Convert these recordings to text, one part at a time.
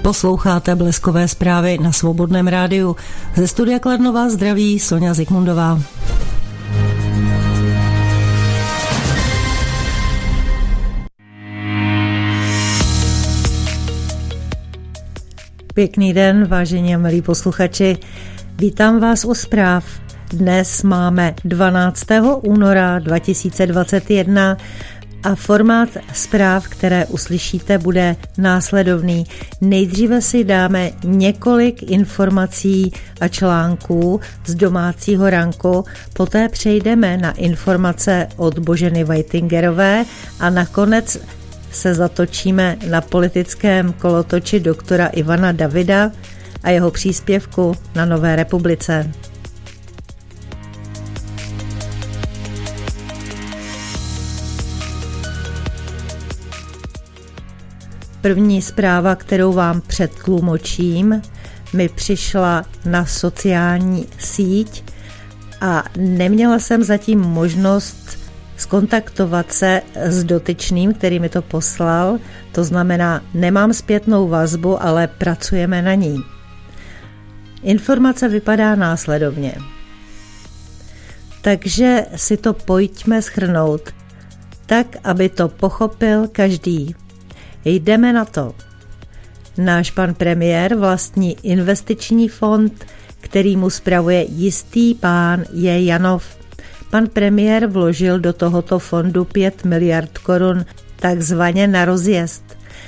Posloucháte Bleskové zprávy na Svobodném rádiu. Ze studia Kladno vás zdraví Sonja Zikmundová. Pěkný den, vážení a milí posluchači. Vítám vás u zpráv. Dnes máme 12. února 2021 a formát zpráv, které uslyšíte, bude následovný. Nejdříve si dáme několik informací a článků z domácího ranku, poté přejdeme na informace od Boženy Whitingerové a nakonec se zatočíme na politickém kolotoči doktora Ivana Davida a jeho příspěvku na Nové republice. První zpráva, kterou vám předtlumočím, mi přišla na sociální síť a neměla jsem zatím možnost zkontaktovat se s dotyčným, který mi to poslal. To znamená, nemám zpětnou vazbu, ale pracujeme na ní. Informace vypadá následovně. Takže si to pojďme shrnout, tak, aby to pochopil každý. Jdeme na to. Náš pan premiér vlastní investiční fond, který mu spravuje jistý pán J. Janov. Pan premiér vložil do tohoto fondu 5 miliard korun takzvaně na rozjezd.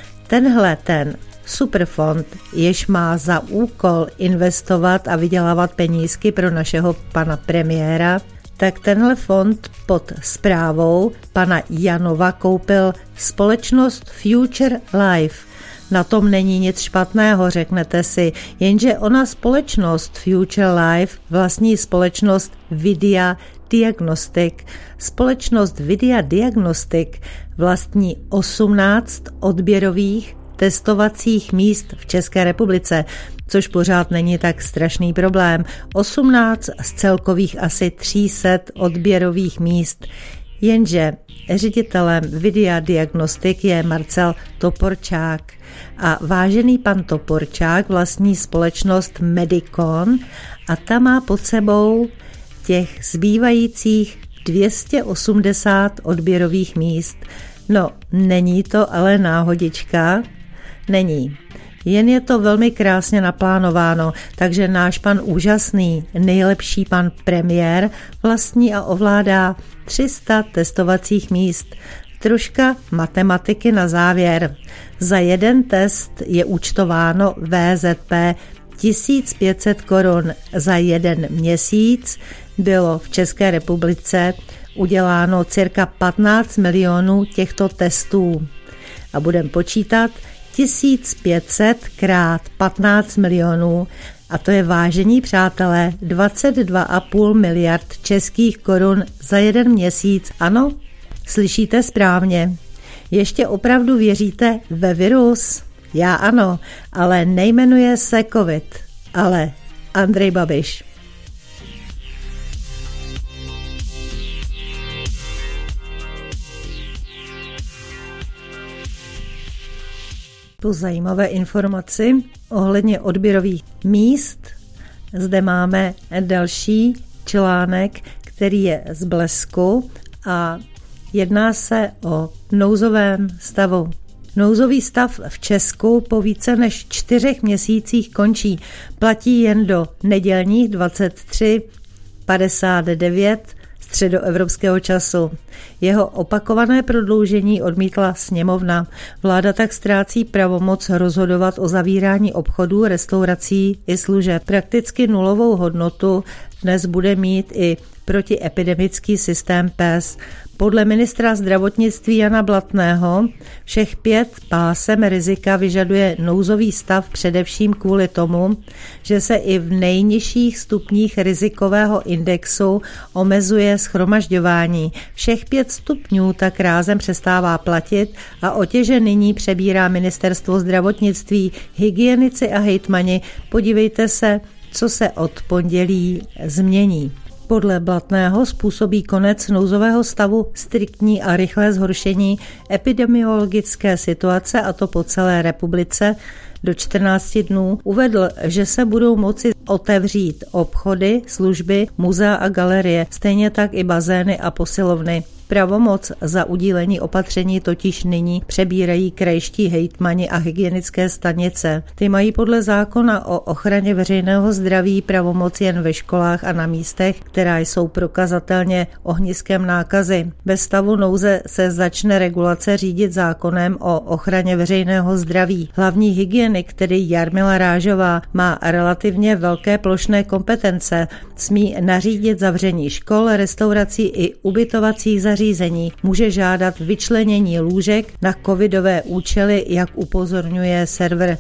Ten superfond, jež má za úkol investovat a vydělávat penízky pro našeho pana premiéra, tak tenhle fond pod správou pana Janova koupil společnost Future Life. Na tom není nic špatného, řeknete si, jenže ona společnost Future Life vlastní společnost Videa Diagnostic. Společnost Videa Diagnostic vlastní 18 odběrových testovacích míst v České republice, což pořád není tak strašný problém. 18 z celkových asi 300 odběrových míst. Jenže ředitelem Videa Diagnostic je Marcel Toporčák. A vážený pan Toporčák vlastní společnost Medicon a ta má pod sebou těch zbývajících 280 odběrových míst. No, není to ale náhodička? Není. Jen je to velmi krásně naplánováno, takže náš pan úžasný, nejlepší pan premiér vlastní a ovládá 300 testovacích míst. Troška matematiky na závěr. Za jeden test je účtováno VZP 1500 korun. Za jeden měsíc bylo v České republice uděláno cirka 15 milionů těchto testů. A budeme počítat 1500 krát 15 milionů a to je, vážení přátelé, 22,5 miliard českých korun za jeden měsíc. Ano, slyšíte správně. Ještě opravdu věříte ve virus? Já ano, ale nejmenuje se COVID, ale Andrej Babiš. Po zajímavé informaci ohledně odběrových míst zde máme další článek, který je z Blesku a jedná se o nouzovém stavu. Nouzový stav v Česku po více než 4 měsících končí. Platí jen do nedělních 23:59 středoevropského času. Jeho opakované prodloužení odmítla sněmovna. Vláda tak ztrácí pravomoc rozhodovat o zavírání obchodů, restaurací i služeb. Prakticky nulovou hodnotu dnes bude mít i protiepidemický systém PES. Podle ministra zdravotnictví Jana Blatného všech 5 pásem rizika vyžaduje nouzový stav především kvůli tomu, že se i v nejnižších stupních rizikového indexu omezuje shromažďování. Všech 5 stupňů tak rázem přestává platit a otěže nyní přebírá ministerstvo zdravotnictví, hygienici a hejtmani. Podívejte se, co se od pondělí změní. Podle Blatného způsobí konec nouzového stavu striktní a rychlé zhoršení epidemiologické situace, a to po celé republice, do 14 dnů. Uvedl, že se budou moci otevřít obchody, služby, muzea a galerie, stejně tak i bazény a posilovny. Pravomoc za udílení opatření totiž nyní přebírají krajští hejtmani a hygienické stanice. Ty mají podle zákona o ochraně veřejného zdraví pravomoc jen ve školách a na místech, která jsou prokazatelně ohniskem nákazy. Bez stavu nouze se začne regulace řídit zákonem o ochraně veřejného zdraví. Hlavní hygienik, tedy Jarmila Rážová, má relativně velké plošné kompetence. Smí nařídit zavření škol, restaurací i ubytovacích zařízení. Může žádat vyčlenění lůžek na covidové účely, jak upozorňuje server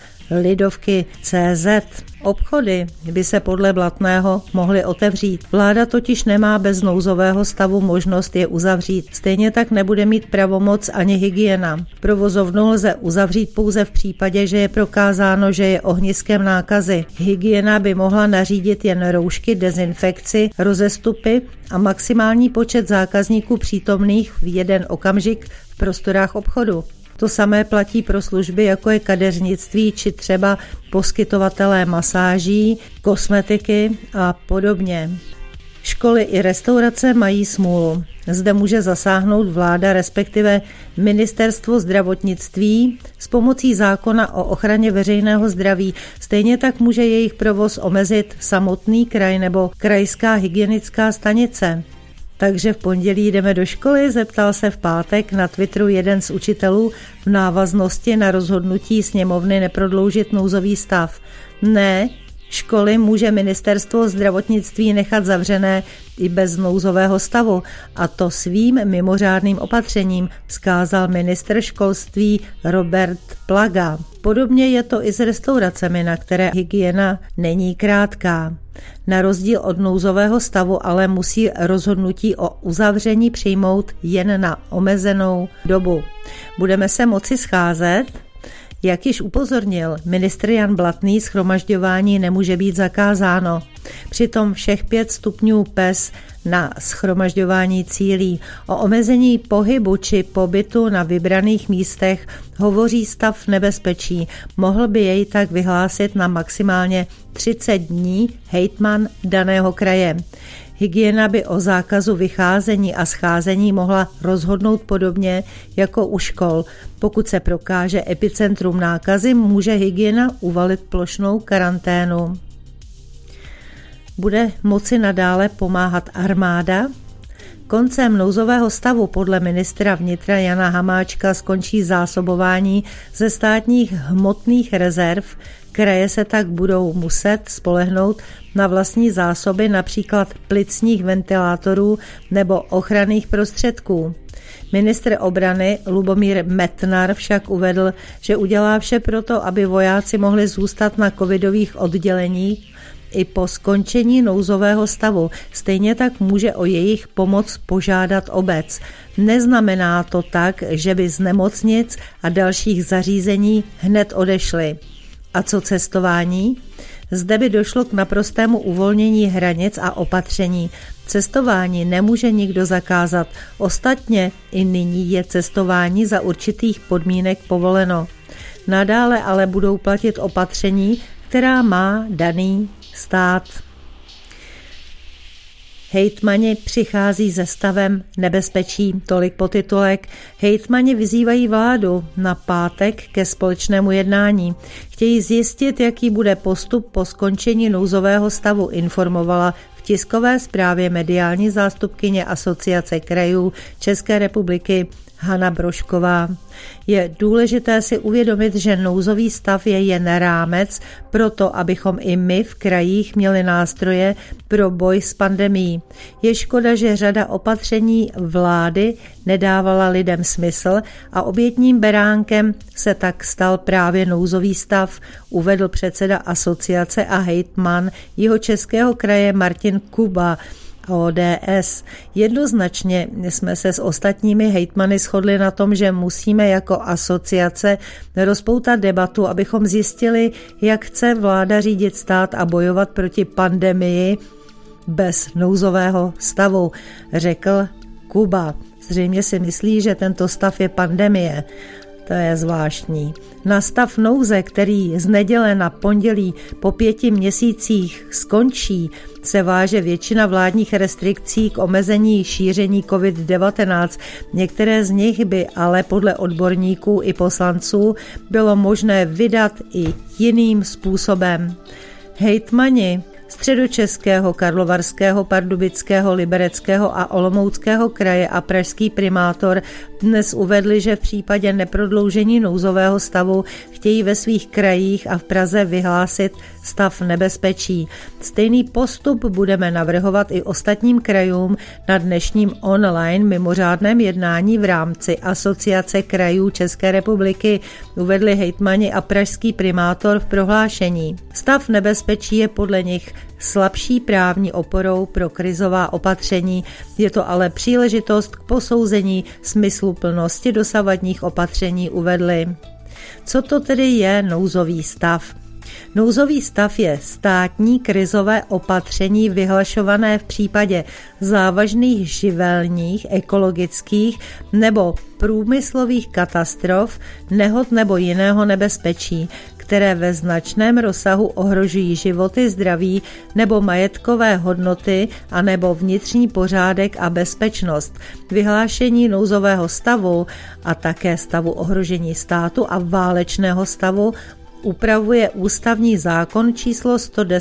Lidovky.cz. Obchody by se podle Blatného mohly otevřít. Vláda totiž nemá bez nouzového stavu možnost je uzavřít. Stejně tak nebude mít pravomoc ani hygiena. Provozovnu lze uzavřít pouze v případě, že je prokázáno, že je ohniskem nákazy. Hygiena by mohla nařídit jen roušky, dezinfekci, rozestupy a maximální počet zákazníků přítomných v jeden okamžik v prostorách obchodu. To samé platí pro služby, jako je kadeřnictví či třeba poskytovatelé masáží, kosmetiky a podobně. Školy i restaurace mají smůlu. Zde může zasáhnout vláda, respektive Ministerstvo zdravotnictví s pomocí zákona o ochraně veřejného zdraví. Stejně tak může jejich provoz omezit samotný kraj nebo krajská hygienická stanice. Takže v pondělí jdeme do školy, zeptal se v pátek na Twitteru jeden z učitelů v návaznosti na rozhodnutí sněmovny neprodloužit nouzový stav. Ne, školy může Ministerstvo zdravotnictví nechat zavřené i bez nouzového stavu, a to svým mimořádným opatřením, vzkázal ministr školství Robert Plaga. Podobně je to i s restauracemi, na které hygiena není krátká. Na rozdíl od nouzového stavu ale musí rozhodnutí o uzavření přijmout jen na omezenou dobu. Budeme se moci scházet? Jak již upozornil ministr Jan Blatný, shromažďování nemůže být zakázáno. Přitom všech 5 stupňů PES na shromažďování cílí. O omezení pohybu či pobytu na vybraných místech hovoří stav nebezpečí. Mohl by jej tak vyhlásit na maximálně 30 dní hejtman daného kraje. Hygiena by o zákazu vycházení a scházení mohla rozhodnout podobně jako u škol. Pokud se prokáže epicentrum nákazy, může hygiena uvalit plošnou karanténu. Bude moci nadále pomáhat armáda? Koncem nouzového stavu podle ministra vnitra Jana Hamáčka skončí zásobování ze státních hmotných rezerv. Kraje se tak budou muset spolehnout na vlastní zásoby, například plicních ventilátorů nebo ochranných prostředků. Ministr obrany Lubomír Metnar však uvedl, že udělá vše proto, aby vojáci mohli zůstat na covidových odděleních i po skončení nouzového stavu. Stejně tak může o jejich pomoc požádat obec. Neznamená to tak, že by z nemocnic a dalších zařízení hned odešli. A co cestování? Zde by došlo k naprostému uvolnění hranic a opatření. Cestování nemůže nikdo zakázat. Ostatně i nyní je cestování za určitých podmínek povoleno. Nadále ale budou platit opatření, která má daný stát. Hejtmani přichází se stavem nebezpečí, tolik podtitulek. Hejtmani vyzývají vládu na pátek ke společnému jednání. Chtějí zjistit, jaký bude postup po skončení nouzového stavu, informovala v tiskové zprávě mediální zástupkyně Asociace krajů České republiky Hana Brošková. Je důležité si uvědomit, že nouzový stav je jen rámec pro to, abychom i my v krajích měli nástroje pro boj s pandemií. Je škoda, že řada opatření vlády nedávala lidem smysl a obětním beránkem se tak stal právě nouzový stav, uvedl předseda asociace a hejtman Jihočeského kraje Martin Kuba, ODS. Jednoznačně jsme se s ostatními hejtmany shodli na tom, že musíme jako asociace rozpoutat debatu, abychom zjistili, jak chce vláda řídit stát a bojovat proti pandemii, bez nouzového stavu, řekl Kuba. Zřejmě si myslí, že tento stav je pandemie. To je zvláštní. Na stav nouze, který z neděle na pondělí po 5 měsících skončí, se váže většina vládních restrikcí k omezení šíření COVID-19. Některé z nich by ale podle odborníků i poslanců bylo možné vydat i jiným způsobem. Hejtmani Středočeského, Karlovarského, Pardubického, Libereckého a Olomouckého kraje a pražský primátor dnes uvedli, že v případě neprodloužení nouzového stavu chtějí ve svých krajích a v Praze vyhlásit stav nebezpečí. Stejný postup budeme navrhovat i ostatním krajům na dnešním online mimořádném jednání v rámci Asociace krajů České republiky, uvedli hejtmani a pražský primátor v prohlášení. Stav nebezpečí je podle nich slabší právní oporou pro krizová opatření, je to ale příležitost k posouzení smysluplnosti dosavadních opatření, uvedli. Co to tedy je nouzový stav? Nouzový stav je státní krizové opatření vyhlašované v případě závažných živelních, ekologických nebo průmyslových katastrof, nehod nebo jiného nebezpečí, které ve značném rozsahu ohrožují životy, zdraví nebo majetkové hodnoty a nebo vnitřní pořádek a bezpečnost. Vyhlášení nouzového stavu a také stavu ohrožení státu a válečného stavu upravuje ústavní zákon číslo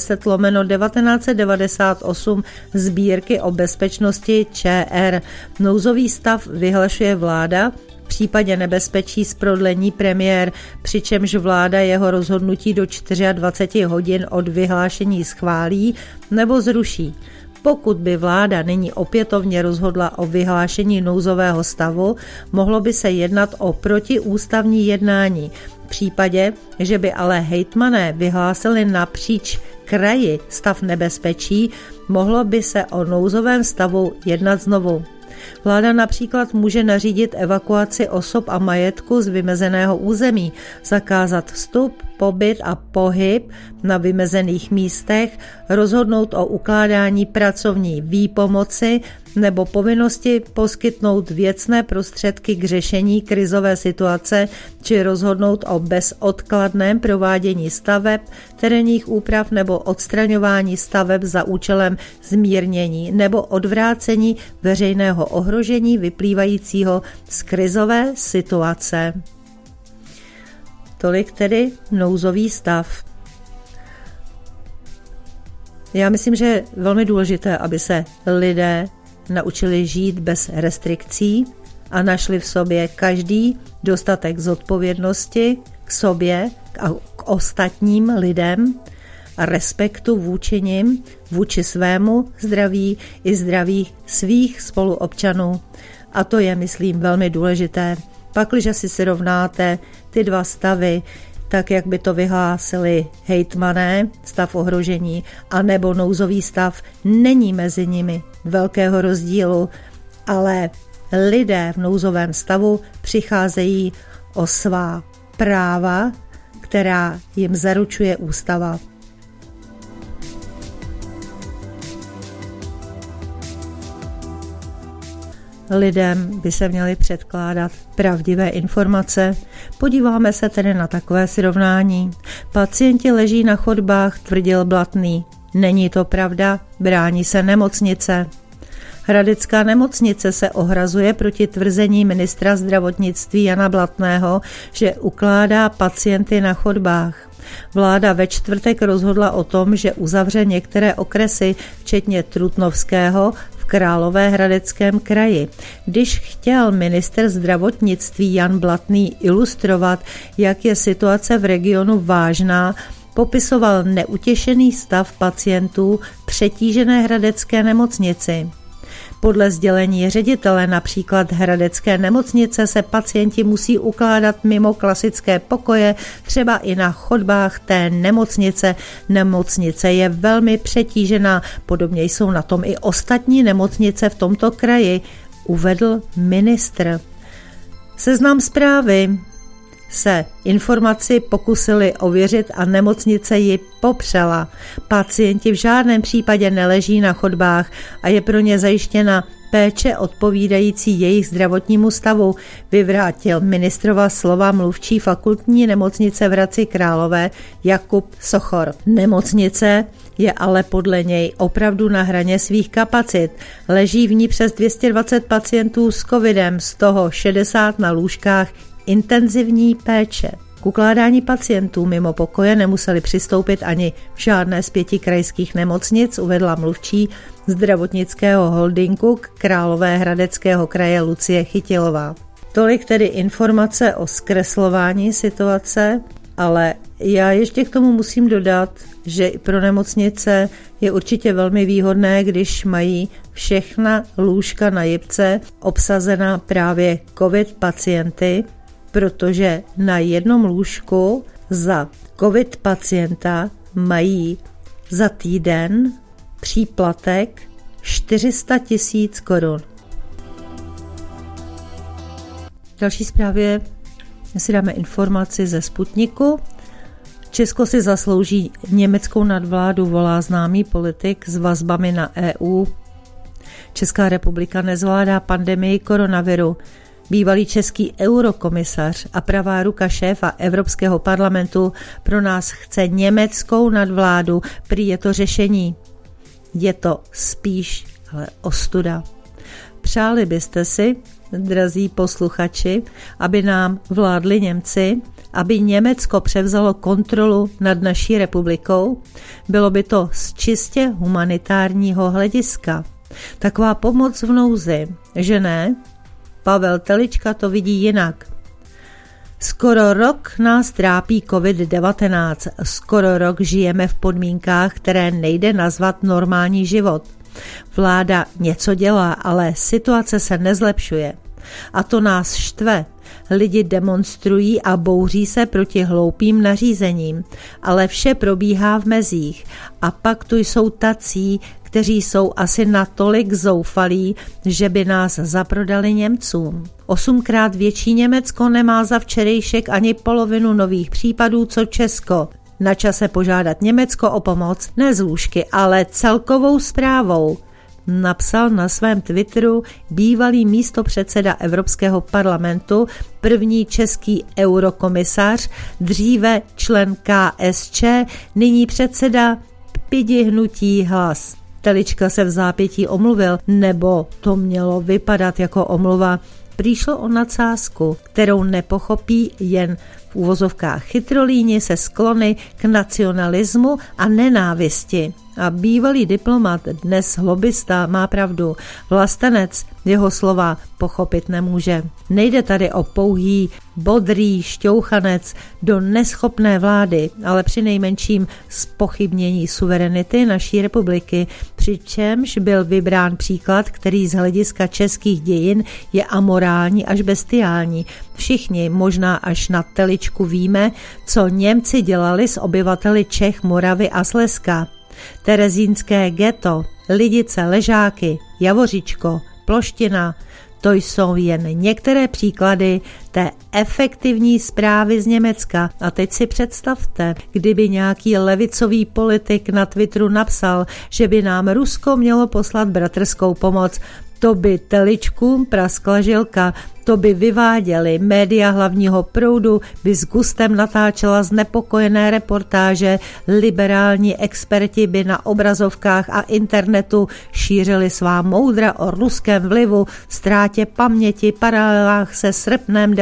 110/1998 Sbírky o bezpečnosti ČR. Nouzový stav vyhlašuje vláda, v případě nebezpečí z prodlení premiér, přičemž vláda jeho rozhodnutí do 24 hodin od vyhlášení schválí nebo zruší. Pokud by vláda nyní opětovně rozhodla o vyhlášení nouzového stavu, mohlo by se jednat o protiústavní jednání. V případě, že by ale hejtmané vyhlásili napříč kraji stav nebezpečí, mohlo by se o nouzovém stavu jednat znovu. Vláda například může nařídit evakuaci osob a majetku z vymezeného území, zakázat vstup, pobyt a pohyb na vymezených místech, rozhodnout o ukládání pracovní výpomoci nebo povinnosti poskytnout věcné prostředky k řešení krizové situace či rozhodnout o bezodkladném provádění staveb, terénních úprav nebo odstraňování staveb za účelem zmírnění nebo odvrácení veřejného ohrožení vyplývajícího z krizové situace. Tolik tedy nouzový stav. Já myslím, že je velmi důležité, aby se lidé naučili žít bez restrikcí a našli v sobě každý dostatek zodpovědnosti k sobě a k ostatním lidem a respektu vůči nim, vůči svému zdraví i zdraví svých spoluobčanů. A to je, myslím, velmi důležité. Pakliže si srovnáte ty dva stavy, tak jak by to vyhlásili hejtmané, stav ohrožení, anebo nouzový stav, není mezi nimi velkého rozdílu, ale lidé v nouzovém stavu přicházejí o svá práva, která jim zaručuje ústava. Lidem by se měly předkládat pravdivé informace. Podíváme se tedy na takové srovnání. Pacienti leží na chodbách, tvrdil Blatný. Není to pravda, brání se nemocnice. Hradecká nemocnice se ohrazuje proti tvrzení ministra zdravotnictví Jana Blatného, že ukládá pacienty na chodbách. Vláda ve čtvrtek rozhodla o tom, že uzavře některé okresy, včetně Trutnovského, v Královéhradeckém kraji. Když chtěl ministr zdravotnictví Jan Blatný ilustrovat, jak je situace v regionu vážná, popisoval neutěšený stav pacientů v přetížené hradecké nemocnici. Podle sdělení ředitele například hradecké nemocnice se pacienti musí ukládat mimo klasické pokoje, třeba i na chodbách té nemocnice. Nemocnice je velmi přetížená, podobně jsou na tom i ostatní nemocnice v tomto kraji, uvedl ministr. Seznam zprávy. se informaci pokusili ověřit a nemocnice ji popřela. Pacienti v žádném případě neleží na chodbách a je pro ně zajištěna péče odpovídající jejich zdravotnímu stavu, vyvrátil ministrova slova mluvčí fakultní nemocnice v Hradci Králové Jakub Sochor. Nemocnice je ale podle něj opravdu na hraně svých kapacit. Leží v ní přes 220 pacientů s covidem, z toho 60 na lůžkách intenzivní péče. K ukládání pacientů mimo pokoje nemuseli přistoupit ani v žádné z 5 krajských nemocnic, uvedla mluvčí zdravotnického holdingu Královéhradeckého kraje Lucie Chytilová. Tolik tedy informace o zkreslování situace, ale já ještě k tomu musím dodat, že i pro nemocnice je určitě velmi výhodné, když mají všechna lůžka na jipce obsazená právě covid pacienty, protože na jednom lůžku za covid pacienta mají za týden příplatek 400 000 korun. V další zprávě si dáme informaci ze Sputniku. Česko si zaslouží německou nadvládu, volá známý politik s vazbami na EU. Česká republika nezvládá pandemii koronaviru. Bývalý český eurokomisař a pravá ruka šéfa Evropského parlamentu pro nás chce německou nadvládu, prý je to řešení. Je to spíš ale ostuda. Přáli byste si, drazí posluchači, aby nám vládli Němci, aby Německo převzalo kontrolu nad naší republikou? Bylo by to z čistě humanitárního hlediska. Taková pomoc v nouzi, že ne? Pavel Telička to vidí jinak. Skoro rok nás trápí COVID-19. Skoro rok žijeme v podmínkách, které nejde nazvat normální život. Vláda něco dělá, ale situace se nezlepšuje. A to nás štve. Lidi demonstrují a bouří se proti hloupým nařízením, ale vše probíhá v mezích. A pak tu jsou tací, kteří jsou asi natolik zoufalí, že by nás zaprodali Němcům. 8krát větší Německo nemá za včerejšek ani polovinu nových případů, co Česko. Na čase požádat Německo o pomoc, ne z lůžky, ale celkovou zprávou, napsal na svém Twitteru bývalý místopředseda Evropského parlamentu, první český eurokomisař, dříve člen KSČ, nyní předseda pidi hnutí Hlas. Telička se v zápětí omluvil, nebo to mělo vypadat jako omluva. Prý šlo o nadsázku, kterou nepochopí jen v uvozovkách chytrolíni se sklony k nacionalismu a nenávisti. A bývalý diplomat, dnes lobista, má pravdu. Vlastenec jeho slova pochopit nemůže. Nejde tady o pouhý, bodrý šťouchanec do neschopné vlády, ale přinejmenším zpochybnění suverenity naší republiky, přičemž byl vybrán příklad, který z hlediska českých dějin je amorální až bestiální. Všichni, možná až na Teličku, víme, co Němci dělali s obyvateli Čech, Moravy a Slezska. Terezínské ghetto, Lidice, Ležáky, Javoříčko, Ploština, to jsou jen některé příklady té efektivní zprávy z Německa. A teď si představte, kdyby nějaký levicový politik na Twitteru napsal, že by nám Rusko mělo poslat bratrskou pomoc, to by Teličkům praskla žilka, to by vyváděli, média hlavního proudu by s gustem natáčela znepokojené reportáže, liberální experti by na obrazovkách a internetu šířili svá moudra o ruském vlivu, ztrátě paměti, paralelách se srpnem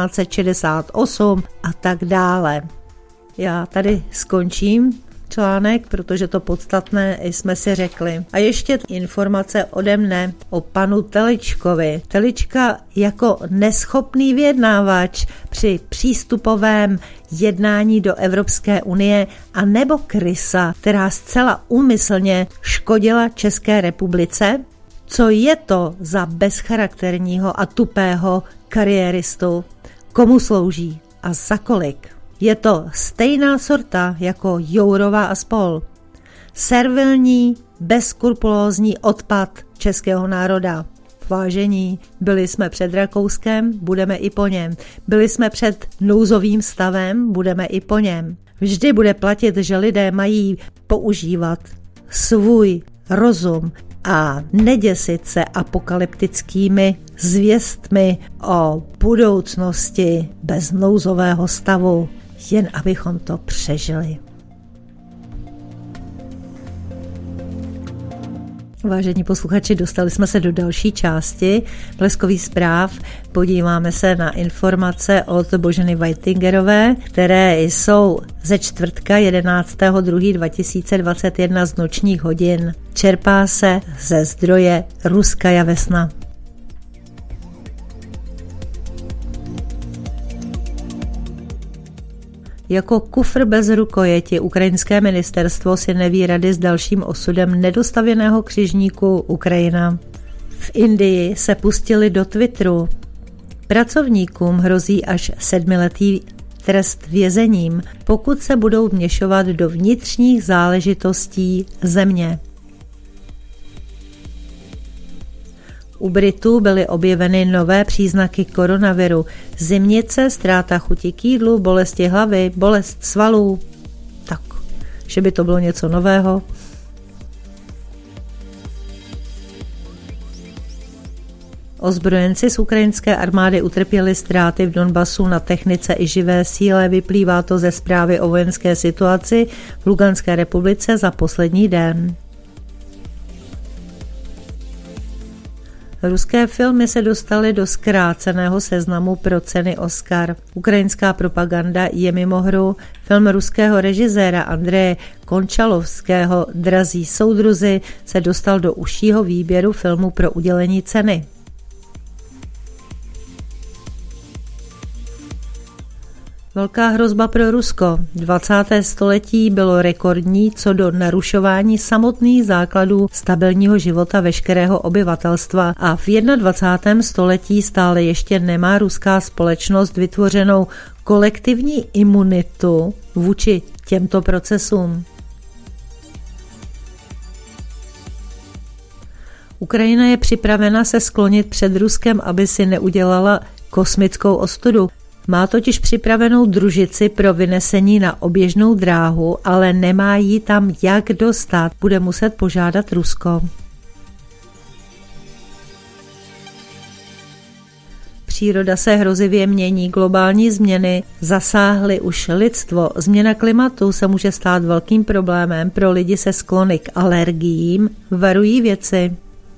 1968 a tak dále. Já tady skončím článek, protože to podstatné jsme si řekli. A ještě informace ode mne o panu Teličkovi. Telička jako neschopný vyjednávač při přístupovém jednání do Evropské unie a nebo krysa, která zcela úmyslně škodila České republice? Co je to za bezcharakterního a tupého kariéristu? Komu slouží a za kolik? Je to stejná sorta jako Jourová a spol. Servilní, bezskrupulózní odpad českého národa. Vážení, byli jsme před Rakouskem, budeme i po něm. Byli jsme před nouzovým stavem, budeme i po něm. Vždy bude platit, že lidé mají používat svůj rozum a neděsit se apokalyptickými zvěstmi o budoucnosti bez nouzového stavu, jen abychom to přežili. Vážení posluchači, dostali jsme se do další části Bleskových zpráv. Podíváme se na informace od Boženy Whitingerové, které jsou ze čtvrtka 11.2.2021 z nočních hodin. Čerpá se ze zdroje Ruskaja Vesna. Jako kufr bez rukojeti ukrajinské ministerstvo si neví rady s dalším osudem nedostavěného křižníku Ukrajina. V Indii se pustili do Twitteru. Pracovníkům hrozí až 7letý trest vězením, pokud se budou vměšovat do vnitřních záležitostí země. U Britů byly objeveny nové příznaky koronaviru. Zimnice, ztráta chuti k jídlu, bolesti hlavy, bolest svalů. Tak, že by to bylo něco nového. Ozbrojenci z ukrajinské armády utrpěli ztráty v Donbasu na technice i živé síle. Vyplývá to ze zprávy o vojenské situaci v Luganské republice za poslední den. Ruské filmy se dostaly do zkráceného seznamu pro ceny Oscar. Ukrajinská propaganda je mimo hru. Film ruského režiséra Andreje Končalovského Drazí soudruzi se dostal do užšího výběru filmu pro udělení ceny. Velká hrozba pro Rusko. 20. století bylo rekordní co do narušování samotných základů stabilního života veškerého obyvatelstva a v 21. století stále ještě nemá ruská společnost vytvořenou kolektivní imunitu vůči těmto procesům. Ukrajina je připravena se sklonit před Ruskem, aby si neudělala kosmickou ostudu. Má totiž připravenou družici pro vynesení na oběžnou dráhu, ale nemá ji tam jak dostat. Bude muset požádat Rusko. Příroda se hrozivě mění, globální změny zasáhly už lidstvo. Změna klimatu se může stát velkým problémem pro lidi se sklony k alergiím, varují vědci.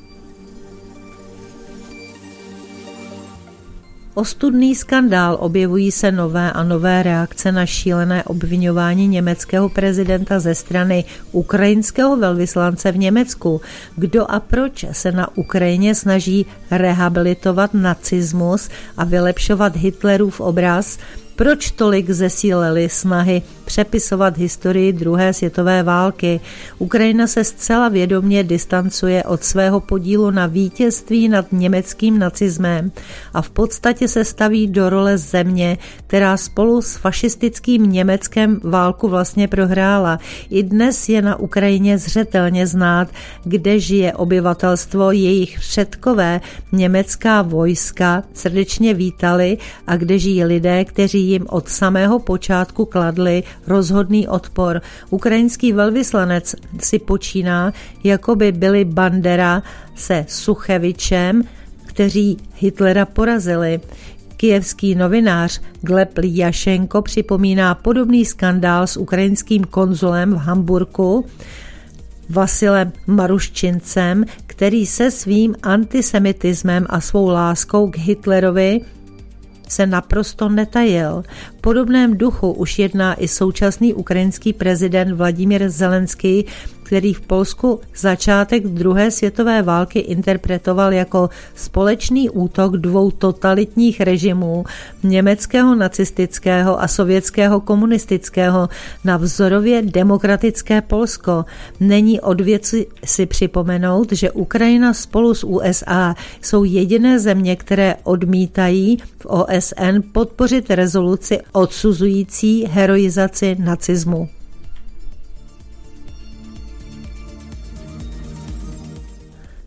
Ostudný skandál, objevují se nové a nové reakce na šílené obviňování německého prezidenta ze strany ukrajinského velvyslance v Německu. Kdo a proč se na Ukrajině snaží rehabilitovat nacismus a vylepšovat Hitlerův obraz? Proč tolik zesílily snahy přepisovat historii druhé světové války? Ukrajina se zcela vědomě distancuje od svého podílu na vítězství nad německým nacismem a v podstatě se staví do role země, která spolu s fašistickým Německem válku vlastně prohrála. I dnes je na Ukrajině zřetelně znát, kde žije obyvatelstvo, jejich předkové německá vojska srdečně vítali a kde žijí lidé, kteří jim od samého počátku kladli rozhodný odpor. Ukrajinský velvyslanec si počíná, jako by byli Bandera se Suchevičem, kteří Hitlera porazili. Kyjevský novinář Gleb Ljašenko připomíná podobný skandál s ukrajinským konzulem v Hamburku Vasilem Maruščincem, který se svým antisemitismem a svou láskou k Hitlerovi se naprosto netajil. V podobném duchu už jedná i současný ukrajinský prezident Vladimír Zelenský, který v Polsku začátek druhé světové války interpretoval jako společný útok dvou totalitních režimů, německého nacistického a sovětského komunistického, na vzorově demokratické Polsko. Není od věci si připomenout, že Ukrajina spolu s USA jsou jediné země, které odmítají v OSN podpořit rezoluci odsuzující heroizaci nacismu.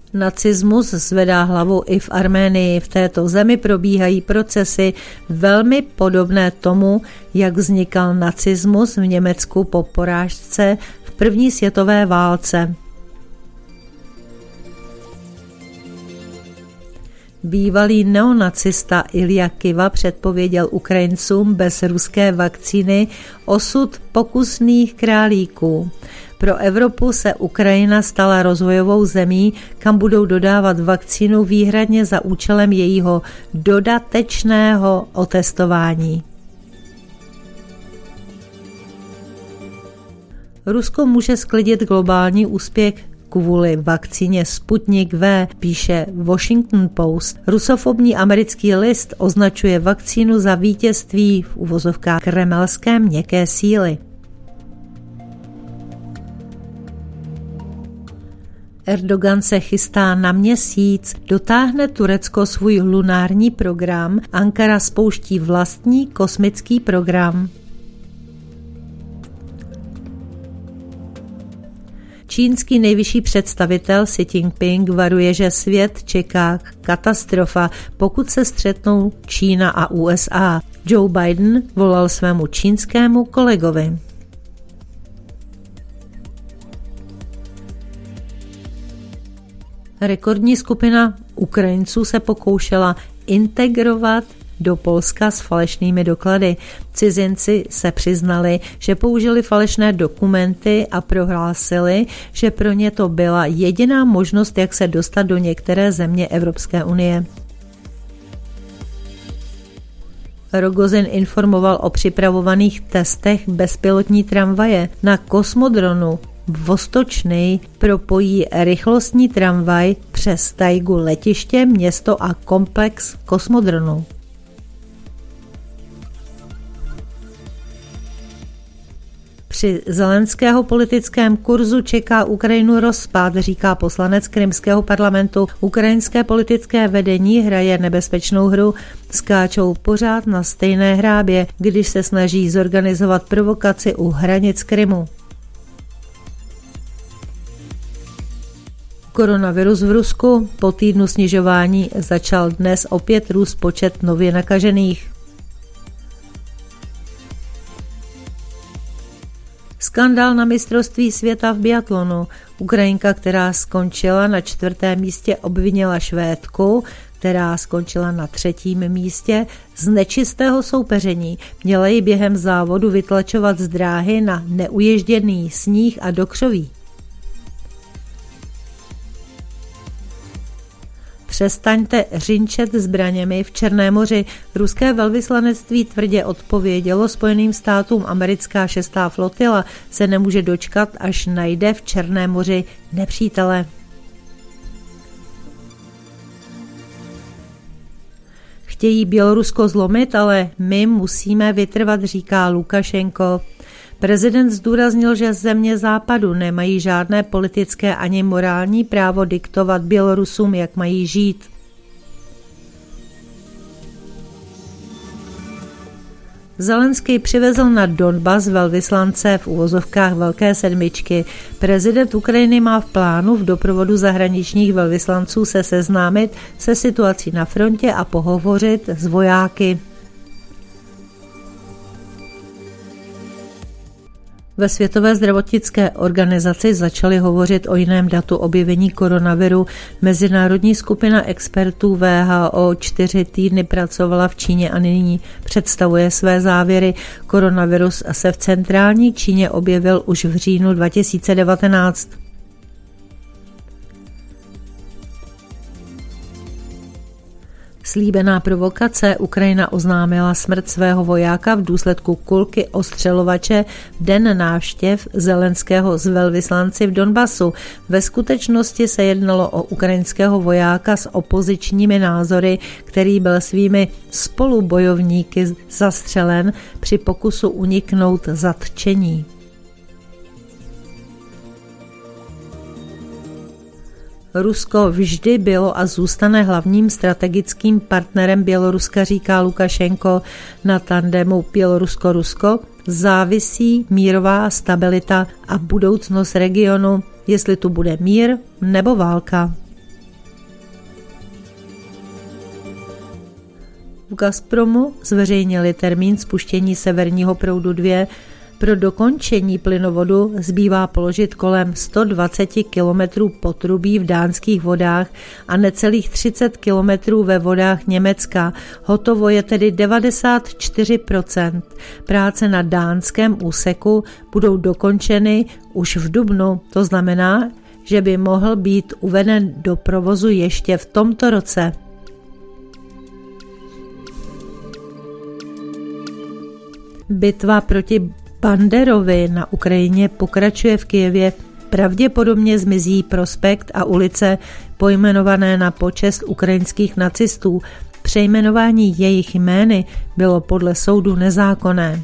Nacismus zvedá hlavu i v Arménii. V této zemi probíhají procesy velmi podobné tomu, jak vznikal nacismus v Německu po porážce v první světové válce. Bývalý neonacista Ilja Kiva předpověděl Ukrajincům bez ruské vakcíny osud pokusných králíků. Pro Evropu se Ukrajina stala rozvojovou zemí, kam budou dodávat vakcínu výhradně za účelem jejího dodatečného otestování. Rusko může sklidit globální úspěch kvůli vakcíně Sputnik V, píše Washington Post. Rusofobní americký list označuje vakcínu za vítězství v uvozovkách kremelské měkké síly. Erdogan se chystá na měsíc, dotáhne Turecko svůj lunární program, Ankara spouští vlastní kosmický program. Čínský nejvyšší představitel Xi Jinping varuje, že svět čeká katastrofa, pokud se střetnou Čína a USA. Joe Biden volal svému čínskému kolegovi. Rekordní skupina Ukrajinců se pokoušela integrovat do Polska s falešnými doklady. Cizinci se přiznali, že použili falešné dokumenty a prohlásili, že pro ně to byla jediná možnost, jak se dostat do některé země Evropské unie. Rogozin informoval o připravovaných testech bezpilotní tramvaje. Na kosmodronu Vostočný propojí rychlostní tramvaj přes tajgu letiště, město a komplex kosmodronu. Při Zelenského politickém kurzu čeká Ukrajinu rozpad, říká poslanec krymského parlamentu. Ukrajinské politické vedení hraje nebezpečnou hru, skáčou pořád na stejné hrábě, když se snaží zorganizovat provokaci u hranic Krymu. Koronavirus v Rusku. Po týdnu snižování začal dnes opět růst počet nově nakažených. Skandál na mistrovství světa v biatlonu. Ukrajinka, která skončila na 4. místě, obvinila Švédku, která skončila na 3. místě, z nečistého soupeření. Měla ji během závodu vytlačovat z dráhy na neuježděný sníh a do křoví. Přestaňte řinčet zbraněmi v Černém moři. Ruské velvyslanectví tvrdě odpovědělo Spojeným státům. Americká 6. flotila se nemůže dočkat, až najde v Černém moři nepřítele. Chtějí Bělorusko zlomit, ale my musíme vytrvat, říká Lukašenko. Prezident zdůraznil, že země západu nemají žádné politické ani morální právo diktovat Bělorusům, jak mají žít. Zelenský přivezl na Donbas velvyslance v uvozovkách Velké sedmičky. Prezident Ukrajiny má v plánu v doprovodu zahraničních velvyslanců se seznámit se situací na frontě a pohovořit s vojáky. Ve Světové zdravotnické organizaci začali hovořit o jiném datu objevení koronaviru. Mezinárodní skupina expertů WHO 4 týdny pracovala v Číně a nyní představuje své závěry. Koronavirus se v centrální Číně objevil už v říjnu 2019. Slíbená provokace. Ukrajina oznámila smrt svého vojáka v důsledku kulky ostřelovače v den návštěv Zelenského s velvyslanci v Donbasu. Ve skutečnosti se jednalo o ukrajinského vojáka s opozičními názory, který byl svými spolubojovníky zastřelen při pokusu uniknout zatčení. Rusko vždy bylo a zůstane hlavním strategickým partnerem Běloruska, říká Lukašenko. Na tandemu Bělorusko-Rusko závisí mírová stabilita a budoucnost regionu, jestli tu bude mír nebo válka. v Gazpromu zveřejnili termín spuštění Severního proudu 2. Pro dokončení plynovodu zbývá položit kolem 120 kilometrů potrubí v dánských vodách a necelých 30 kilometrů ve vodách Německa. Hotovo je tedy 94%. Práce na dánském úseku budou dokončeny už v dubnu. To znamená, že by mohl být uveden do provozu ještě v tomto roce. Bitva proti Banderovi na Ukrajině pokračuje v Kyjevě. Pravděpodobně zmizí prospekt a ulice pojmenované na počest ukrajinských nacistů. Přejmenování jejich jmény bylo podle soudu nezákonné.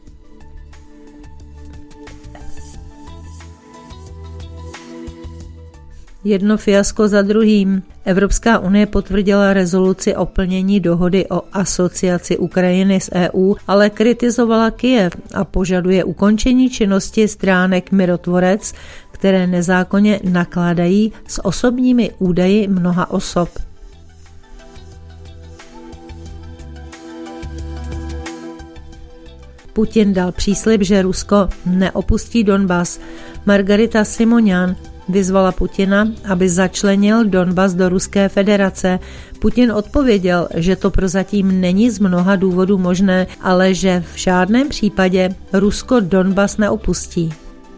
Jedno fiasko za druhým. Evropská unie potvrdila rezoluci o plnění dohody o asociaci Ukrajiny s EU, ale kritizovala Kyjev a požaduje ukončení činnosti stránek Mirotvorec, které nezákonně nakládají s osobními údaji mnoha osob. Putin dal příslib, že Rusko neopustí Donbas. Margarita Simonian vyzvala Putina, aby začlenil Donbas do Ruské federace. Putin odpověděl, že to prozatím není z mnoha důvodů možné, ale že v žádném případě Rusko Donbas neopustí.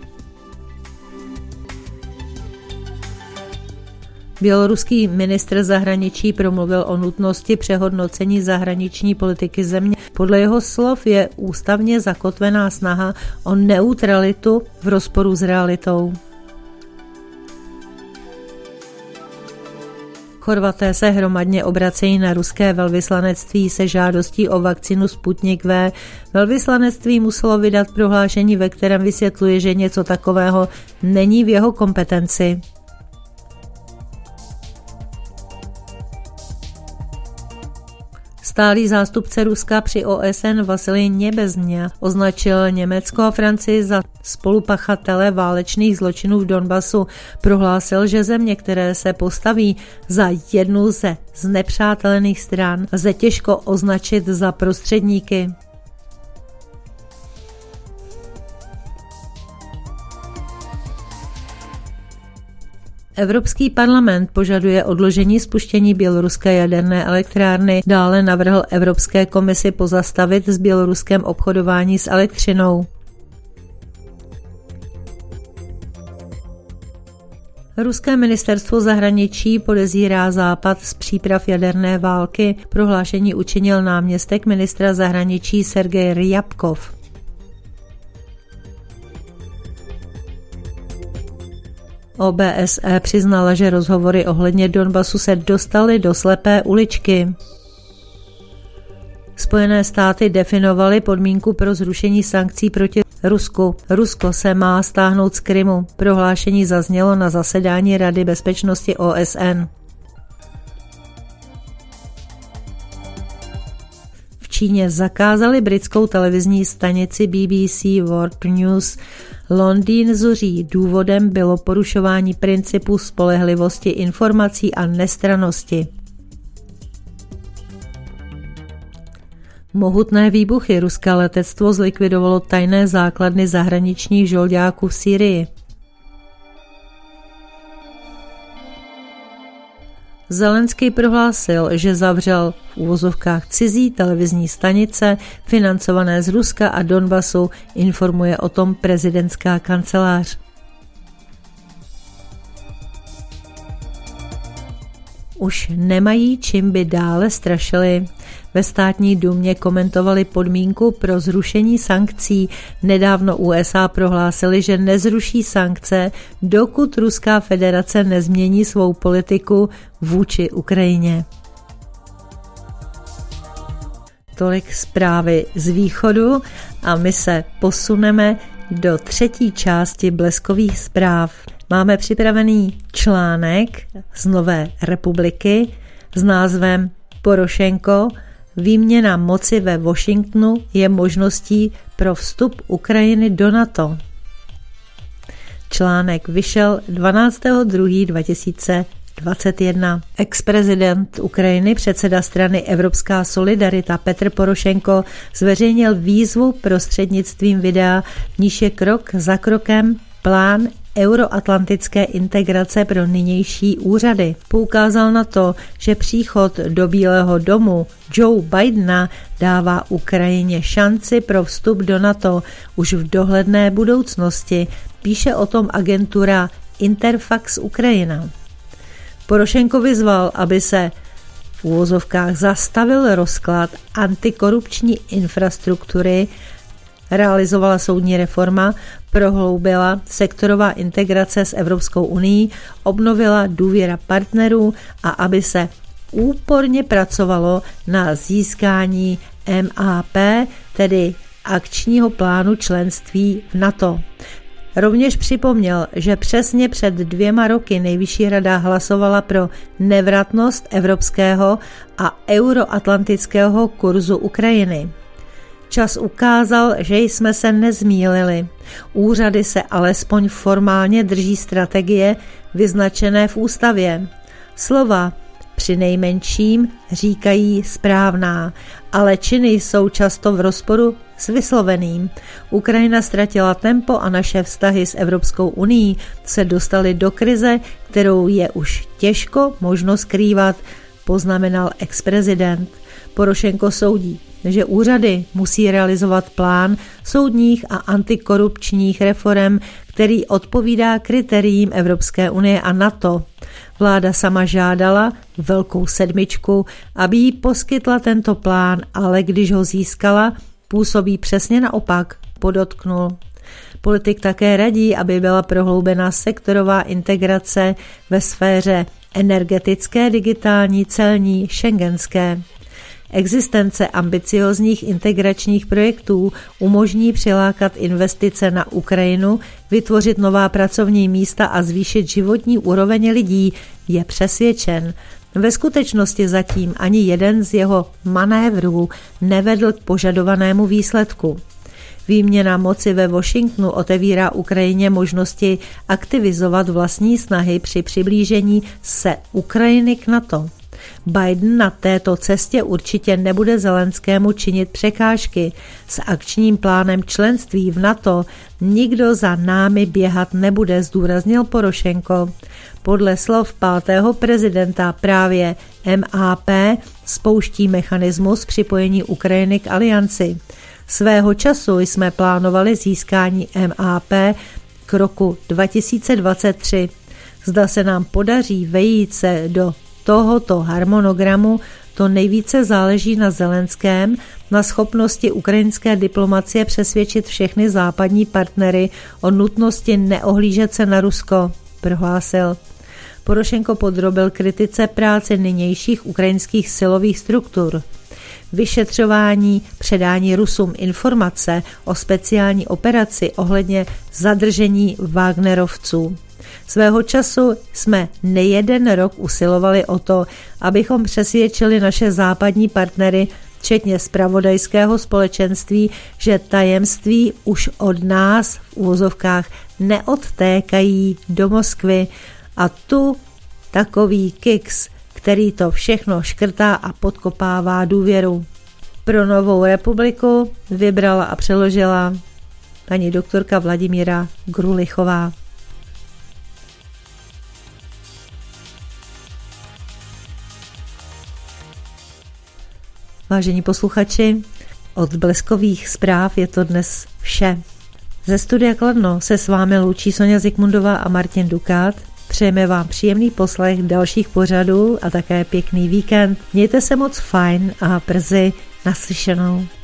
Běloruský ministr zahraničí promluvil o nutnosti přehodnocení zahraniční politiky země. Podle jeho slov je ústavně zakotvená snaha o neutralitu v rozporu s realitou. Chorvaté se hromadně obracejí na ruské velvyslanectví se žádostí o vakcínu Sputnik V. Velvyslanectví muselo vydat prohlášení, ve kterém vysvětluje, že něco takového není v jeho kompetenci. Stálý zástupce Ruska při OSN Vasilij Nebezňa označil Německo a Francii za spolupachatele válečných zločinů v Donbasu. Prohlásil, že země, které se postaví za jednu ze znepřátelených stran, lze těžko označit za prostředníky. Evropský parlament požaduje odložení spuštění běloruské jaderné elektrárny. Dále navrhl Evropské komisi pozastavit s Běloruskem obchodování s elektřinou. Ruské ministerstvo zahraničí podezírá Západ z příprav jaderné války. Prohlášení učinil náměstek ministra zahraničí Sergej Ryabkov. OBSE přiznala, že rozhovory ohledně Donbasu se dostaly do slepé uličky. Spojené státy definovaly podmínku pro zrušení sankcí proti Rusku. Rusko se má stáhnout z Krymu. Prohlášení zaznělo na zasedání Rady bezpečnosti OSN. V Číně zakázali britskou televizní stanici BBC World News. Londýn zuří. Důvodem bylo porušování principu spolehlivosti informací a nestrannosti. Mohutné výbuchy. Ruské letectvo zlikvidovalo tajné základny zahraničních žoldáků v Sýrii. Zelenský prohlásil, že zavřel v uvozovkách cizí televizní stanice financované z Ruska a Donbasu, informuje o tom prezidentská kancelář. Už nemají čím by dále strašili. Ve státní dumě komentovali podmínku pro zrušení sankcí. Nedávno USA prohlásili, že nezruší sankce, dokud Ruská federace nezmění svou politiku vůči Ukrajině. Tolik zprávy z východu a my se posuneme do třetí části bleskových zpráv. Máme připravený článek z Nové republiky s názvem Porošenko. Výměna moci ve Washingtonu je možností pro vstup Ukrajiny do NATO. Článek vyšel 12.2.2022. 21. Ex-prezident Ukrajiny, předseda strany Evropská solidarita Petr Porošenko zveřejnil výzvu prostřednictvím videa, v níž je krok za krokem plán euroatlantické integrace pro nynější úřady. Poukázal na to, že příchod do Bílého domu Joe Bidena dává Ukrajině šanci pro vstup do NATO už v dohledné budoucnosti, píše o tom agentura Interfax Ukrajina. Porošenko vyzval, aby se v uvozovkách zastavil rozklad antikorupční infrastruktury, realizovala soudní reforma, prohloubila sektorová integrace s Evropskou unií, obnovila důvěra partnerů a aby se úporně pracovalo na získání MAP, tedy akčního plánu členství v NATO. Rovněž připomněl, že přesně před 2 roky Nejvyšší rada hlasovala pro nevratnost evropského a euroatlantického kurzu Ukrajiny. Čas ukázal, že jsme se nezmýlili. Úřady se alespoň formálně drží strategie vyznačené v ústavě. Slova přinejmenším říkají správná, ale činy jsou často v rozporu s vysloveným. Ukrajina ztratila tempo a naše vztahy s Evropskou unií se dostaly do krize, kterou je už těžko možno skrývat, poznamenal ex-prezident. Porošenko soudí, že úřady musí realizovat plán soudních a antikorupčních reforem, který odpovídá kritériím Evropské unie a NATO. Vláda sama žádala Velkou sedmičku, aby jí poskytla tento plán, ale když ho získala, působí přesně naopak, podotknul. Politik také radí, aby byla prohloubena sektorová integrace ve sféře energetické, digitální, celní, šengenské. Existence ambiciózních integračních projektů umožní přilákat investice na Ukrajinu, vytvořit nová pracovní místa a zvýšit životní úroveň lidí, je přesvědčen. Ve skutečnosti zatím ani jeden z jeho manévrů nevedl k požadovanému výsledku. Výměna moci ve Washingtonu otevírá Ukrajině možnosti aktivizovat vlastní snahy při přiblížení se Ukrajiny k NATO. Biden na této cestě určitě nebude Zelenskému činit překážky. S akčním plánem členství v NATO nikdo za námi běhat nebude, zdůraznil Porošenko. Podle slov 5. prezidenta právě MAP spouští mechanismus připojení Ukrajiny k alianci. Svého času jsme plánovali získání MAP k roku 2023. Zda se nám podaří vejít se do tohoto harmonogramu, to nejvíce záleží na Zelenském, na schopnosti ukrajinské diplomacie přesvědčit všechny západní partnery o nutnosti neohlížet se na Rusko, prohlásil. Porošenko podrobil kritice práce nynějších ukrajinských silových struktur. Vyšetřování, předání Rusům informace o speciální operaci ohledně zadržení Wagnerovců. Svého času jsme nejeden rok usilovali o to, abychom přesvědčili naše západní partnery, včetně zpravodajského společenství, že tajemství už od nás v uvozovkách neodtékají do Moskvy a tu takový kiks, který to všechno škrtá a podkopává důvěru. Pro Novou republiku vybrala a přeložila paní doktorka Vladimíra Grulichová. Vážení posluchači, od Bleskových zpráv je to dnes vše. Ze studia Kladno se s vámi loučí Sonja Zikmundová a Martin Dukát. Přejeme vám příjemný poslech dalších pořadů a také pěkný víkend. Mějte se moc fajn a brzy naslyšenou.